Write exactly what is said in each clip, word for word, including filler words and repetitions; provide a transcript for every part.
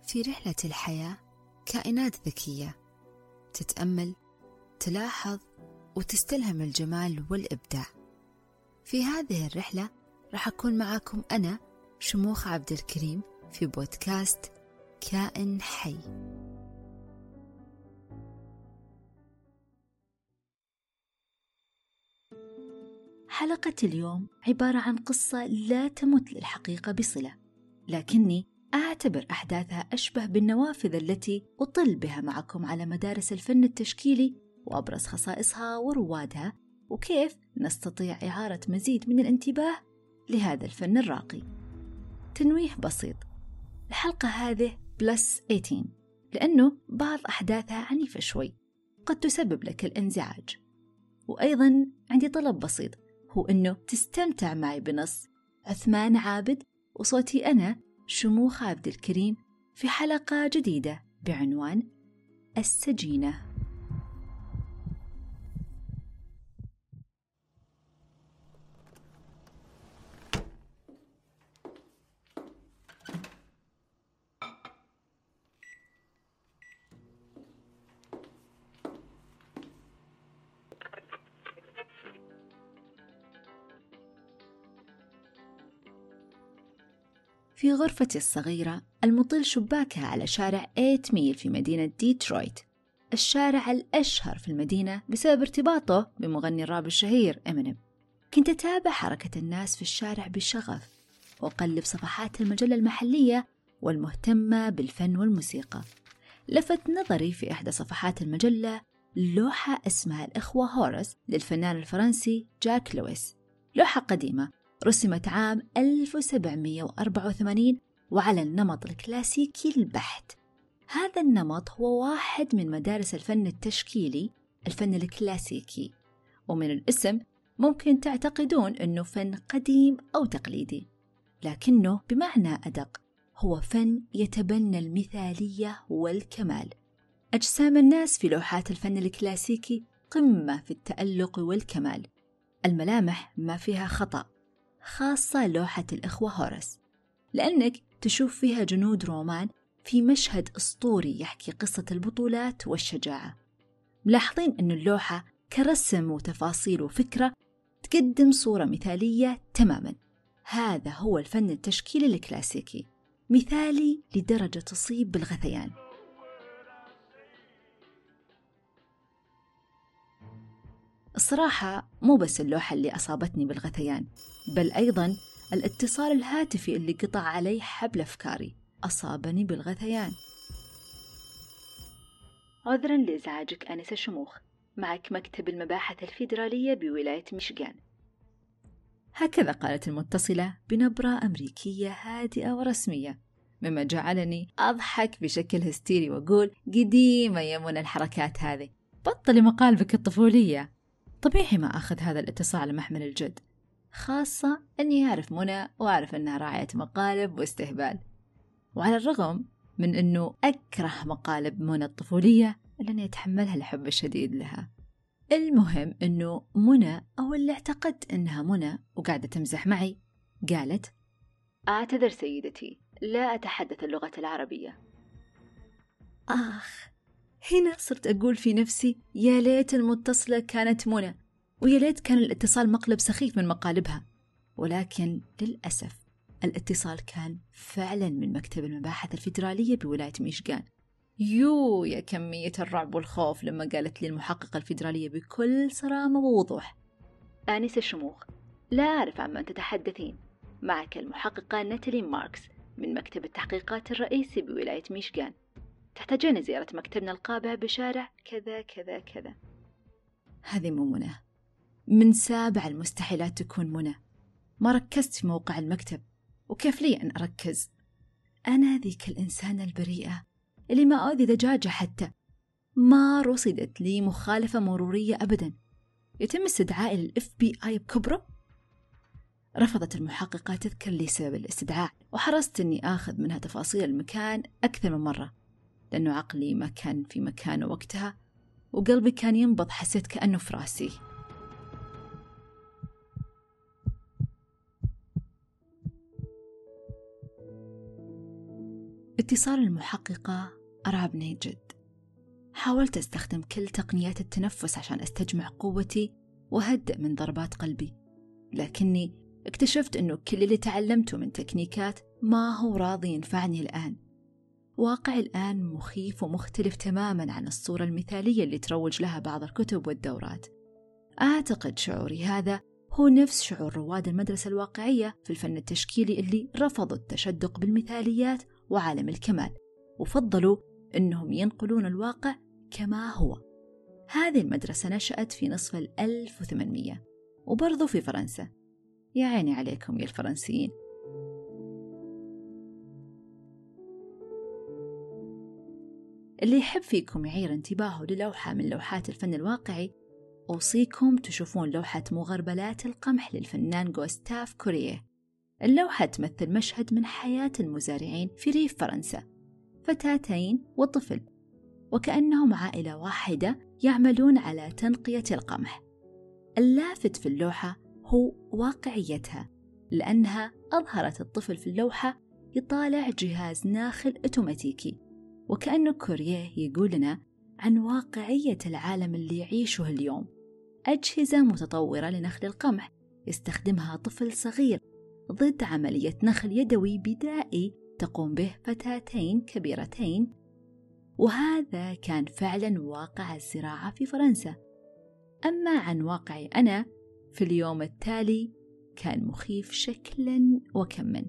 في رحلة الحياة كائنات ذكية تتأمل، تلاحظ وتستلهم الجمال والإبداع. في هذه الرحلة راح أكون معاكم أنا شموخ عبد الكريم في بودكاست كائن حي. حلقة اليوم عبارة عن قصة لا تمت للحقيقة بصلة، لكني أعتبر أحداثها أشبه بالنوافذ التي أطل بها معكم على مدارس الفن التشكيلي وأبرز خصائصها وروادها، وكيف نستطيع إعارة مزيد من الانتباه لهذا الفن الراقي. تنويه بسيط: الحلقة هذه بلس ثمانية عشر لأنه بعض أحداثها عنيفة شوي، قد تسبب لك الانزعاج. وأيضا عندي طلب بسيط، هو أنه تستمتع معي بنص عثمان عابد وصوتي أنا شموخ عبد الكريم في حلقة جديدة بعنوان السجينة. في غرفتي الصغيرة المطل شباكها على شارع ثمانية ميل في مدينة ديترويت، الشارع الأشهر في المدينة بسبب ارتباطه بمغني الراب الشهير إمينيم. كنت أتابع حركة الناس في الشارع بشغف وأقلب صفحات المجلة المحلية والمهتمة بالفن والموسيقى. لفت نظري في إحدى صفحات المجلة لوحة اسمها الإخوة هورس للفنان الفرنسي جاك لويس، لوحة قديمة رسمت عام ألف وسبعمائة وأربعة وثمانين وعلى النمط الكلاسيكي البحت. هذا النمط هو واحد من مدارس الفن التشكيلي، الفن الكلاسيكي، ومن الاسم ممكن تعتقدون أنه فن قديم أو تقليدي، لكنه بمعنى أدق هو فن يتبنى المثالية والكمال. أجسام الناس في لوحات الفن الكلاسيكي قمة في التألق والكمال، الملامح ما فيها خطأ، خاصة لوحة الإخوة هورس، لأنك تشوف فيها جنود رومان في مشهد أسطوري يحكي قصة البطولات والشجاعة. ملاحظين أن اللوحة كرسم وتفاصيل وفكرة تقدم صورة مثالية تماما. هذا هو الفن التشكيلي الكلاسيكي، مثالي لدرجة تصيب بالغثيان. الصراحة مو بس اللوحة اللي أصابتني بالغثيان، بل أيضاً الاتصال الهاتفي اللي قطع علي حبل أفكاري أصابني بالغثيان. عذراً لإزعاجك آنسة شموخ، معك مكتب المباحث الفيدرالية بولاية ميشيغان. هكذا قالت المتصلة بنبرة أمريكية هادئة ورسمية، مما جعلني أضحك بشكل هستيري وأقول: قديمة يا منى الحركات هذه، بطلي مقالبك الطفولية. طبيعي ما أخذ هذا الاتصال على محمل الجد، خاصة أني أعرف منى وأعرف أنها راعية مقالب واستهبال. وعلى الرغم من أنه أكره مقالب منى الطفولية إلا أني أتحملها الحب الشديد لها. المهم أنه منى، أو اللي اعتقدت أنها منى وقاعدة تمزح معي، قالت: أعتذر سيدتي، لا أتحدث اللغة العربية. آخ، هنا صرت أقول في نفسي: يا ليت المتصلة كانت منى، ويا ليت كان الاتصال مقلب سخيف من مقالبها. ولكن للأسف الاتصال كان فعلا من مكتب المباحث الفيدرالية بولاية ميشيغان. يو يا كمية الرعب والخوف لما قالت لي المحققة الفيدرالية بكل صرامة ووضوح: آنسة شموخ، لا أعرف عما تتحدثين، معك المحققة ناتالي ماركس من مكتب التحقيقات الرئيسي بولاية ميشيغان، تحتاجين زيارة مكتبنا القابع بشارع كذا كذا كذا. هذه مو منى، من سابع المستحيلات تكون منى. ما ركزت في موقع المكتب، وكيف لي أن أركز؟ أنا ذيك الإنسانة البريئة اللي ما أؤذي دجاجة حتى، ما رصدت لي مخالفة مرورية أبدا. يتم استدعائي للإف بي آي بكبره. رفضت المحققة تذكر لي سبب الاستدعاء، وحرصت أني آخذ منها تفاصيل المكان أكثر من مرة، لأنه عقلي ما كان في مكانه وقتها، وقلبي كان ينبض، حسيت كأنه في راسي. باختصار المحققة أراب نيجد. حاولت أستخدم كل تقنيات التنفس عشان أستجمع قوتي وأهدئ من ضربات قلبي، لكني اكتشفت أنه كل اللي تعلمته من تكنيكات ما هو راضي ينفعني الآن. واقعي الآن مخيف ومختلف تماماً عن الصورة المثالية اللي تروج لها بعض الكتب والدورات. أعتقد شعوري هذا هو نفس شعور رواد المدرسة الواقعية في الفن التشكيلي اللي رفضوا التشدق بالمثاليات وعالم الكمال، وفضلوا أنهم ينقلون الواقع كما هو. هذه المدرسة نشأت في نصف الألف وثمانمية وبرضو في فرنسا. يا عيني عليكم يا الفرنسيين. اللي يحب فيكم يعير انتباهه للوحة من لوحات الفن الواقعي، أوصيكم تشوفون لوحة مغربلات القمح للفنان غوستاف كوريه. اللوحة تمثل مشهد من حياة المزارعين في ريف فرنسا، فتاتين وطفل، وكأنهم عائلة واحدة يعملون على تنقية القمح. اللافت في اللوحة هو واقعيتها، لأنها أظهرت الطفل في اللوحة يطالع جهاز ناخل أوتوماتيكي، وكأنه كوريه يقول لنا عن واقعية العالم اللي يعيشه اليوم. أجهزة متطورة لنخل القمح يستخدمها طفل صغير ضد عملية نخل يدوي بدائي تقوم به فتاتين كبيرتين. وهذا كان فعلا واقع الزراعة في فرنسا. أما عن واقعي أنا في اليوم التالي كان مخيف شكلا وكما.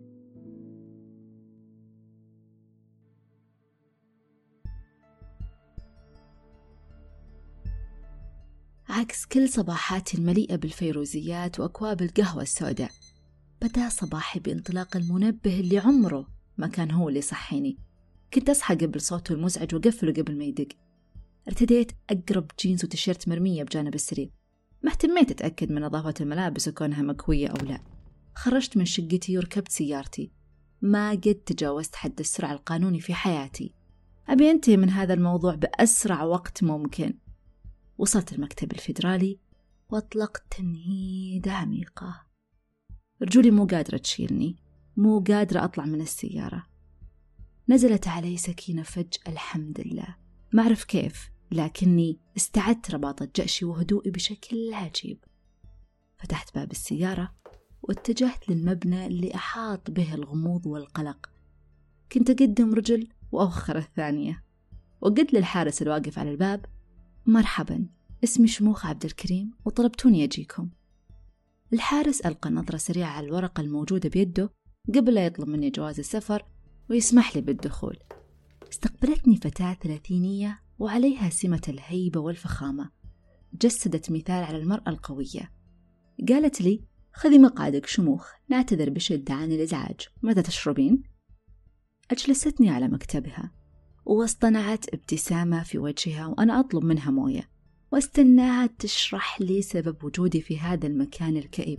عكس كل صباحاتي المليئة بالفيروزيات وأكواب القهوة السوداء، بدأ صباحي بانطلاق المنبه اللي عمره ما كان هو اللي يصحيني. كنت أصحى قبل صوته المزعج وقفله قبل ما يدق. ارتديت أقرب جينز وتيشيرت مرمية بجانب السرير، ما اهتميت أتأكد من نظافة الملابس وكونها مكوية أو لا. خرجت من شقتي وركبت سيارتي. ما قد تجاوزت حد السرعة القانوني في حياتي. أبي أنتهي من هذا الموضوع بأسرع وقت ممكن. وصلت المكتب الفيدرالي وأطلقت تنهيدة عميقة. رجولي مو قادرة تشيلني، مو قادرة أطلع من السيارة. نزلت علي سكينة فجأة الحمد لله، ما أعرف كيف، لكني استعدت رباطة جأشي وهدوئي بشكل عجيب. فتحت باب السيارة واتجهت للمبنى اللي أحاط به الغموض والقلق. كنت أقدم رجل وأوخر الثانية، وقلت للحارس الواقف على الباب: مرحبا، اسمي شموخ عبد الكريم وطلبتوني أجيكم. الحارس ألقى نظرة سريعة على الورقة الموجودة بيده قبل لا يطلب مني جواز السفر ويسمح لي بالدخول. استقبلتني فتاة ثلاثينية وعليها سمة الهيبة والفخامة، جسدت مثال على المرأة القوية. قالت لي: خذي مقعدك شموخ، نعتذر بشدة عن الإزعاج، ماذا تشربين؟ أجلستني على مكتبها واصطنعت ابتسامة في وجهها وأنا أطلب منها موية، واستناها تشرح لي سبب وجودي في هذا المكان الكئيب.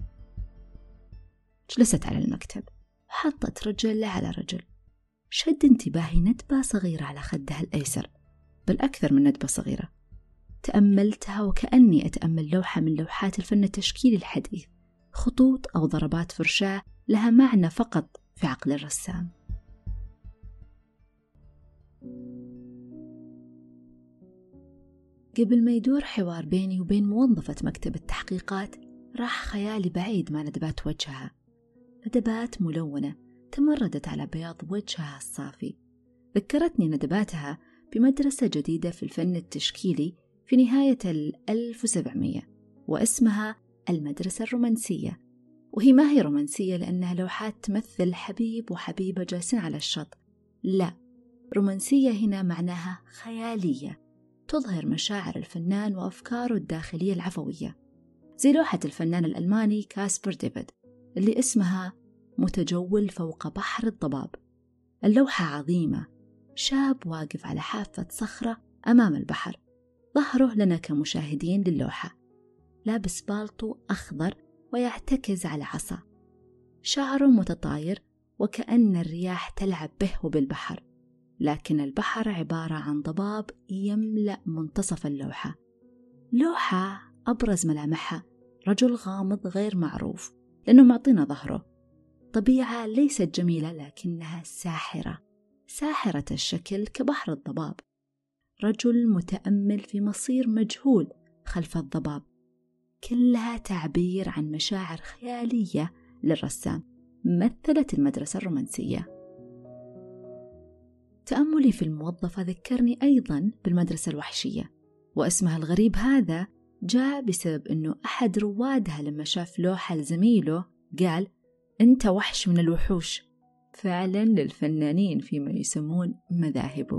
جلست على المكتب وحطت رجل على رجل. شد انتباهي ندبة صغيرة على خدها الأيسر، بل أكثر من ندبة صغيرة. تأملتها وكأني أتأمل لوحة من لوحات الفن التشكيلي الحديث، خطوط أو ضربات فرشاة لها معنى فقط في عقل الرسام. قبل ما يدور حوار بيني وبين موظفة مكتب التحقيقات، راح خيالي بعيد مع ندبات وجهها. ندبات ملونة تمردت على بياض وجهها الصافي. ذكرتني ندباتها بمدرسة جديدة في الفن التشكيلي في نهاية الألف وسبعمية، واسمها المدرسة الرومانسية. وهي ما هي رومانسية لأنها لوحات تمثل حبيب وحبيبة جالسين على الشط، لا، رومانسية هنا معناها خيالية، تظهر مشاعر الفنان وأفكاره الداخلية العفوية، زي لوحة الفنان الألماني كاسبر ديفيد اللي اسمها متجول فوق بحر الضباب. اللوحة عظيمة، شاب واقف على حافة صخرة أمام البحر، ظهره لنا كمشاهدين للوحة، لابس بالطو أخضر ويعتكز على عصا، شعره متطاير وكأن الرياح تلعب به وبالبحر، لكن البحر عبارة عن ضباب يملأ منتصف اللوحة. لوحة أبرز ملامحها رجل غامض غير معروف لأنه معطينا ظهره. طبيعة ليست جميلة لكنها ساحرة، ساحرة الشكل كبحر الضباب، رجل متأمل في مصير مجهول خلف الضباب، كلها تعبير عن مشاعر خيالية للرسام مثلت المدرسة الرومانسية. تأملي في الموظفة ذكرني أيضا بالمدرسة الوحشية، واسمها الغريب هذا جاء بسبب أنه أحد روادها لما شاف لوحة لزميله قال أنت وحش من الوحوش، فعلا للفنانين فيما يسمون مذاهبه.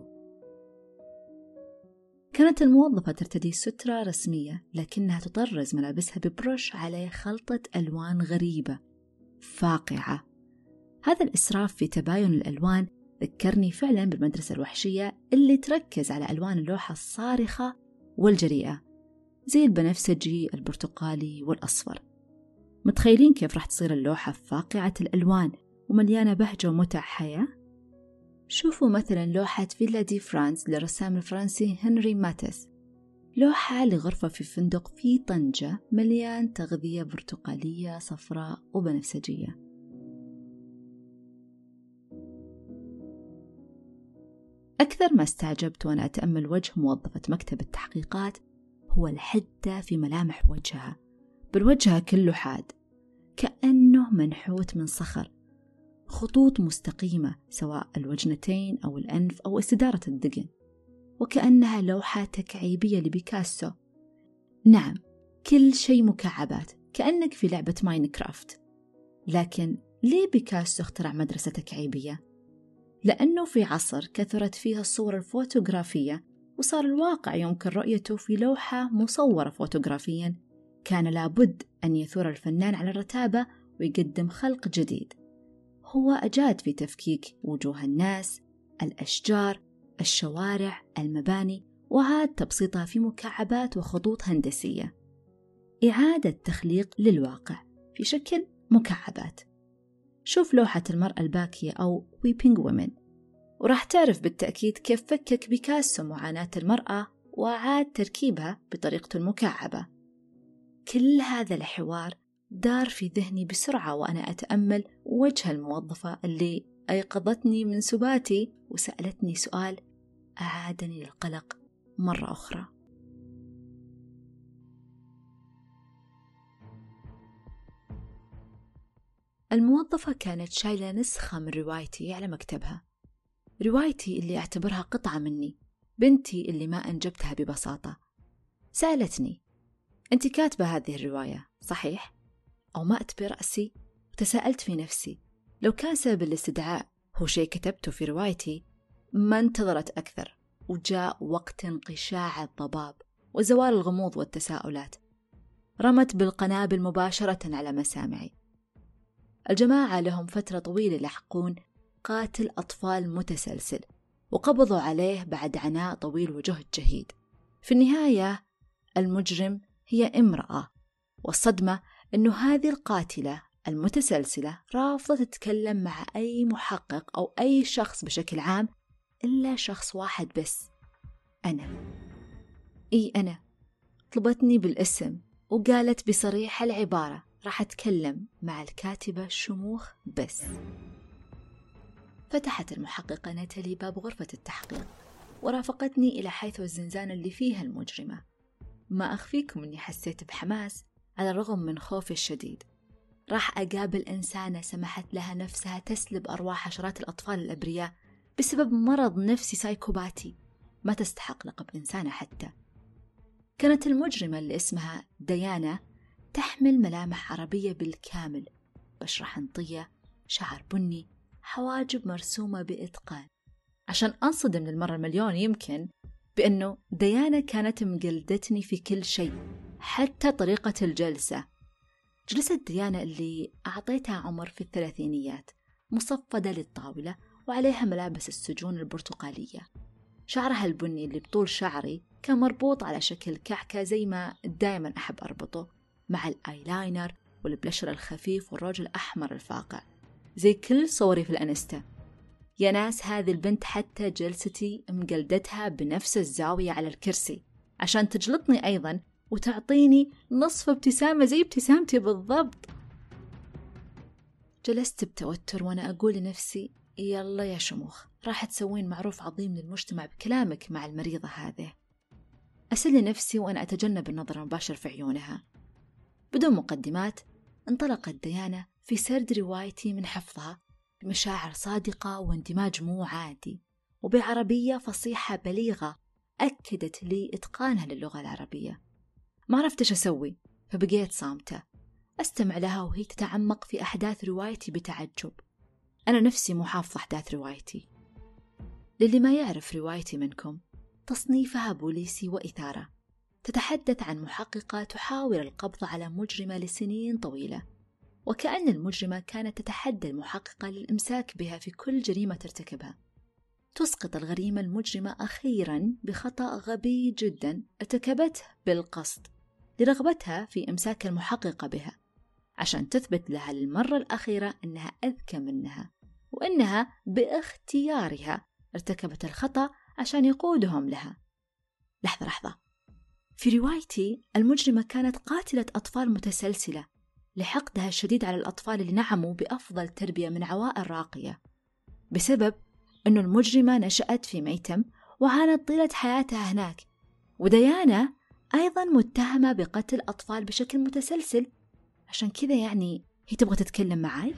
كانت الموظفة ترتدي سترة رسمية، لكنها تطرز ملابسها ببرش على خلطة ألوان غريبة فاقعة. هذا الإسراف في تباين الألوان ذكرني فعلا بالمدرسة الوحشية اللي تركز على ألوان اللوحة الصارخة والجريئة زي البنفسجي، البرتقالي والأصفر. متخيلين كيف راح تصير اللوحة فاقعة الألوان ومليانة بهجة ومتع حياة؟ شوفوا مثلا لوحة فيلا دي فرانس للرسام الفرنسي هنري ماتيس، لوحة لغرفة في فندق في طنجة مليان تغذية برتقالية صفراء وبنفسجية. أكثر ما استعجبت وأنا أتأمل وجه موظفة مكتب التحقيقات هو الحدة في ملامح وجهها، بالوجه كله حاد كأنه منحوت من صخر، خطوط مستقيمة سواء الوجنتين أو الأنف أو استدارة الدقن، وكأنها لوحة تكعيبية لبيكاسو. نعم، كل شيء مكعبات كأنك في لعبة ماينكرافت. لكن ليه بيكاسو اخترع مدرسة تكعيبية؟ لأنه في عصر كثرت فيها الصور الفوتوغرافية وصار الواقع يمكن رؤيته في لوحة مصورة فوتوغرافيا، كان لابد أن يثور الفنان على الرتابة ويقدم خلق جديد. هو أجاد في تفكيك وجوه الناس، الأشجار، الشوارع، المباني، وعاد تبسيطها في مكعبات وخطوط هندسية، إعادة تخليق للواقع في شكل مكعبات. شوف لوحة المرأة الباكية أو Weeping Women وراح تعرف بالتأكيد كيف فكك بيكاسو معاناة المرأة وعاد تركيبها بطريقته المكعبة. كل هذا الحوار دار في ذهني بسرعة وأنا أتأمل وجه الموظفة اللي أيقظتني من سباتي وسألتني سؤال أعادني للقلق مرة أخرى. الموظفة كانت شايلة نسخة من روايتي على مكتبها، روايتي اللي أعتبرها قطعة مني، بنتي اللي ما أنجبتها ببساطة. سألتني أنت كاتبة هذه الرواية صحيح؟ أومأت برأسي وتساءلت في نفسي لو كان سبب الاستدعاء هو شيء كتبته في روايتي ما انتظرت أكثر، وجاء وقت انقشاع الضباب وزوال الغموض والتساؤلات. رمت بالقنابل مباشرة على مسامعي. الجماعة لهم فترة طويلة يلحقون قاتل أطفال متسلسل وقبضوا عليه بعد عناء طويل وجهد جهيد. في النهاية المجرم هي امرأة، والصدمة أنه هذه القاتلة المتسلسلة رافضة تتكلم مع أي محقق أو أي شخص بشكل عام إلا شخص واحد بس، أنا. إي أنا. طلبتني بالاسم وقالت بصريح العبارة راح أتكلم مع الكاتبة شموخ بس. فتحت المحققة ناتالي باب غرفة التحقيق ورافقتني إلى حيث الزنزانة اللي فيها المجرمة. ما أخفيكم أني حسيت بحماس على الرغم من خوفي الشديد. راح أقابل إنسانة سمحت لها نفسها تسلب أرواح عشرات الأطفال الأبرياء بسبب مرض نفسي سايكوباتي ما تستحق لقب إنسانة حتى. كانت المجرمة اللي اسمها ديانا تحمل ملامح عربية بالكامل، بشرة حنطية، شعر بني، حواجب مرسومة بإتقان، عشان أنصدم للمرة المليون يمكن بأنه ديانا كانت مقلدتني في كل شيء، حتى طريقة الجلسة. جلسة ديانا اللي أعطيتها عمر في الثلاثينيات، مصفدة للطاولة وعليها ملابس السجون البرتقالية. شعرها البني اللي بطول شعري كان مربوط على شكل كعكة زي ما دائما أحب أربطه، مع الآيلاينر والبلشر الخفيف والروج الأحمر الفاقع زي كل صوري في الأنستا. يا ناس هذه البنت حتى جلستي مقلدتها بنفس الزاوية على الكرسي عشان تجلطني أيضا وتعطيني نصف ابتسامة زي ابتسامتي بالضبط. جلست بتوتر وأنا أقول لنفسي يلا يا شموخ، راح تسوين معروف عظيم للمجتمع بكلامك مع المريضة هذه. أسلي نفسي وأنا أتجنب النظر المباشر في عيونها. بدون مقدمات انطلقت ديانا في سرد روايتي من حفظها بمشاعر صادقة واندماج مو عادي، وبعربية فصيحة بليغة أكدت لي إتقانها للغة العربية. ما عرفت إيش أسوي، فبقيت صامتة أستمع لها وهي تتعمق في أحداث روايتي بتعجب. أنا نفسي مو حافظة أحداث روايتي. للي ما يعرف روايتي منكم، تصنيفها بوليسي وإثارة، تتحدث عن محققة تحاول القبض على مجرمة لسنين طويلة، وكأن المجرمة كانت تتحدى المحققة للإمساك بها في كل جريمة ترتكبها. تسقط الغريمة المجرمة أخيراً بخطأ غبي جداً ارتكبته بالقصد لرغبتها في إمساك المحققة بها، عشان تثبت لها للمرة الأخيرة أنها أذكى منها، وأنها باختيارها ارتكبت الخطأ عشان يقودهم لها. لحظة لحظة، في روايتي المجرمة كانت قاتلة أطفال متسلسلة لحقدها الشديد على الأطفال اللي نعموا بأفضل تربية من عوائل راقية، بسبب أنه المجرمة نشأت في ميتم وعانت طيلة حياتها هناك. وديانا أيضا متهمة بقتل أطفال بشكل متسلسل، عشان كذا يعني هي تبغى تتكلم معاي؟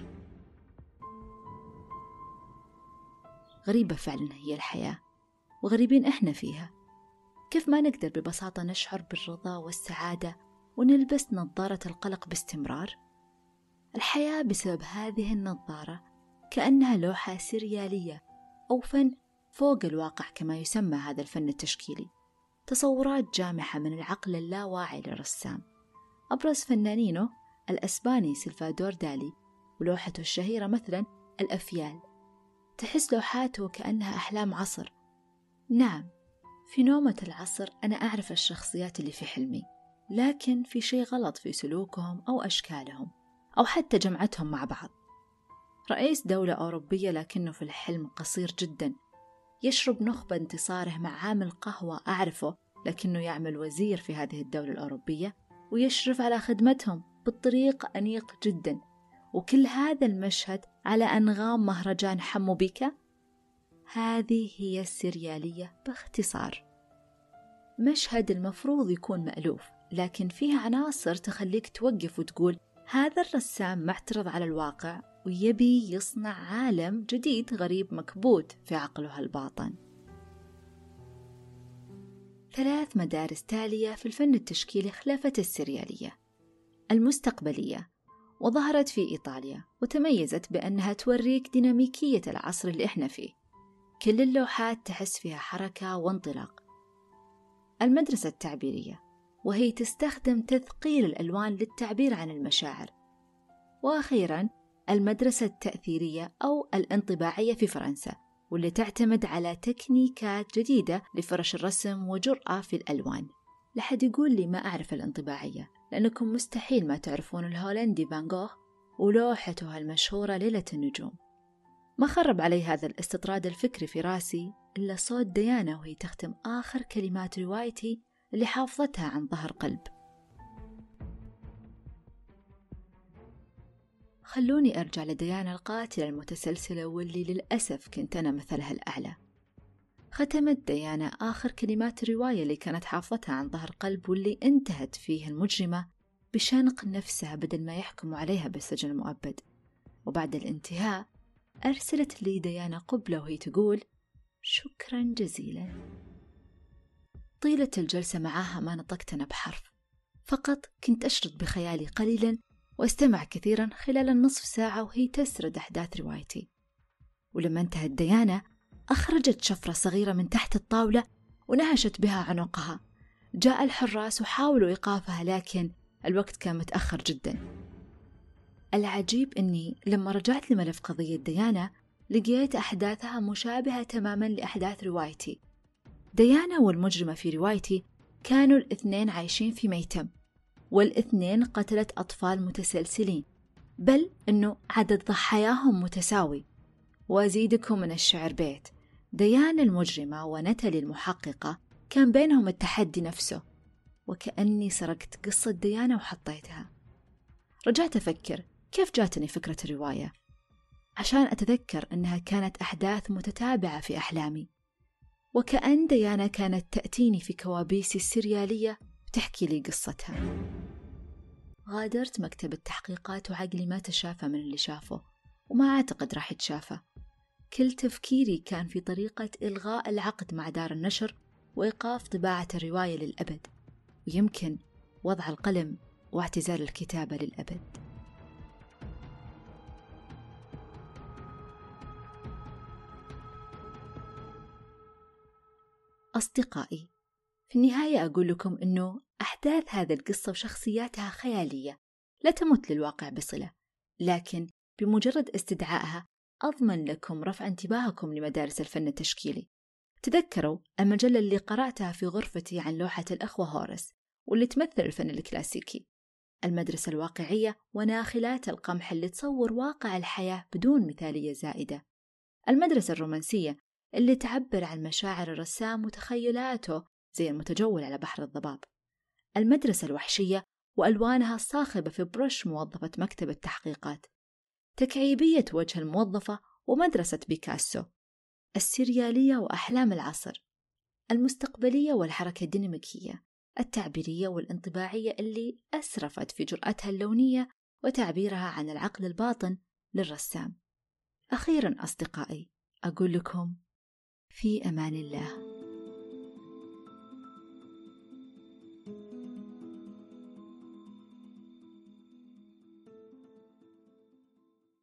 غريبة فعلا هي الحياة، وغريبين إحنا فيها. كيف ما نقدر ببساطة نشعر بالرضا والسعادة ونلبس نظارة القلق باستمرار؟ الحياة بسبب هذه النظارة كأنها لوحة سريالية أو فن فوق الواقع كما يسمى هذا الفن التشكيلي، تصورات جامحة من العقل اللاواعي للرسام. أبرز فنانينه الأسباني سلفادور دالي، ولوحته الشهيرة مثلا الأفيال. تحس لوحاته كأنها أحلام عصر. نعم، في نومة العصر أنا أعرف الشخصيات اللي في حلمي، لكن في شيء غلط في سلوكهم أو أشكالهم أو حتى جمعتهم مع بعض. رئيس دولة أوروبية لكنه في الحلم قصير جدا، يشرب نخبة انتصاره مع عامل قهوة أعرفه لكنه يعمل وزير في هذه الدولة الأوروبية ويشرف على خدمتهم بطريق أنيق جدا، وكل هذا المشهد على أنغام مهرجان حمو بيكا. هذه هي السريالية باختصار. مشهد المفروض يكون مألوف، لكن فيه عناصر تخليك توقف وتقول هذا الرسام معترض على الواقع ويبي يصنع عالم جديد غريب مكبوت في عقله الباطن. ثلاث مدارس تالية في الفن التشكيلي خلافت السريالية. المستقبلية، وظهرت في إيطاليا وتميزت بأنها توريك ديناميكية العصر اللي إحنا فيه، كل اللوحات تحس فيها حركة وانطلاق. المدرسة التعبيرية، وهي تستخدم تثقيل الألوان للتعبير عن المشاعر. وأخيراً المدرسة التأثيرية أو الانطباعية في فرنسا، واللي تعتمد على تكنيكات جديدة لفرش الرسم وجرأة في الألوان. لحد يقول لي ما أعرف الانطباعية، لأنكم مستحيل ما تعرفون الهولندي فان غوغ ولوحته المشهورة ليلة النجوم. ما خرب علي هذا الاستطراد الفكري في راسي إلا صوت ديانا وهي تختم آخر كلمات روايتي اللي حافظتها عن ظهر قلب. خلوني أرجع لديانا القاتلة المتسلسلة واللي للأسف كنت أنا مثلها الأعلى. ختمت ديانا آخر كلمات الرواية اللي كانت حافظتها عن ظهر قلب، واللي انتهت فيه المجرمة بشنق نفسها بدل ما يحكموا عليها بالسجن المؤبد. وبعد الانتهاء أرسلت لي ديانا قبلة وهي تقول شكرا جزيلا. طيلة الجلسة معاها ما نطقت أنا بحرف، فقط كنت أشرد بخيالي قليلا واستمع كثيرا خلال النصف ساعة وهي تسرد أحداث روايتي. ولما انتهت ديانا أخرجت شفرة صغيرة من تحت الطاولة ونهشت بها عنقها. جاء الحراس وحاولوا إيقافها، لكن الوقت كان متأخر جدا. العجيب أني لما رجعت لملف قضية ديانا لقيت أحداثها مشابهة تماما لأحداث روايتي. ديانا والمجرمة في روايتي كانوا الاثنين عايشين في ميتم، والاثنين قتلت أطفال متسلسلين، بل أنه عدد ضحاياهم متساوي. وأزيدكم من الشعر بيت، ديانا المجرمة ونتالي المحققة كان بينهم التحدي نفسه، وكأني سرقت قصة ديانا وحطيتها. رجعت أفكر كيف جاتني فكرة الرواية. عشان أتذكر أنها كانت أحداث متتابعة في أحلامي، وكأن ديانا كانت تأتيني في كوابيسي السريالية وتحكي لي قصتها. غادرت مكتب التحقيقات وعقلي ما تشافى من اللي شافه، وما أعتقد راح يتشافى. كل تفكيري كان في طريقة إلغاء العقد مع دار النشر وإيقاف طباعة الرواية للأبد، ويمكن وضع القلم واعتزال الكتابة للأبد. أصدقائي، في النهاية أقول لكم أنه أحداث هذه القصة وشخصياتها خيالية لا تمت للواقع بصلة، لكن بمجرد استدعائها أضمن لكم رفع انتباهكم لمدارس الفن التشكيلي. تذكروا المجلة اللي قرأتها في غرفتي عن لوحة الأخوة هورس، واللي تمثل الفن الكلاسيكي، المدرسة الواقعية وناخلات القمح اللي تصور واقع الحياة بدون مثالية زائدة، المدرسة الرومانسية اللي تعبر عن مشاعر الرسام وتخيلاته زي المتجول على بحر الضباب، المدرسة الوحشية وألوانها الصاخبة في برش موظفة مكتب التحقيقات، تكعيبية وجه الموظفة ومدرسة بيكاسو، السريالية وأحلام العصر، المستقبلية والحركة الديناميكية، التعبيرية والانطباعية اللي أسرفت في جرأتها اللونية وتعبيرها عن العقل الباطن للرسام. أخيراً أصدقائي، أقول لكم في أمان الله.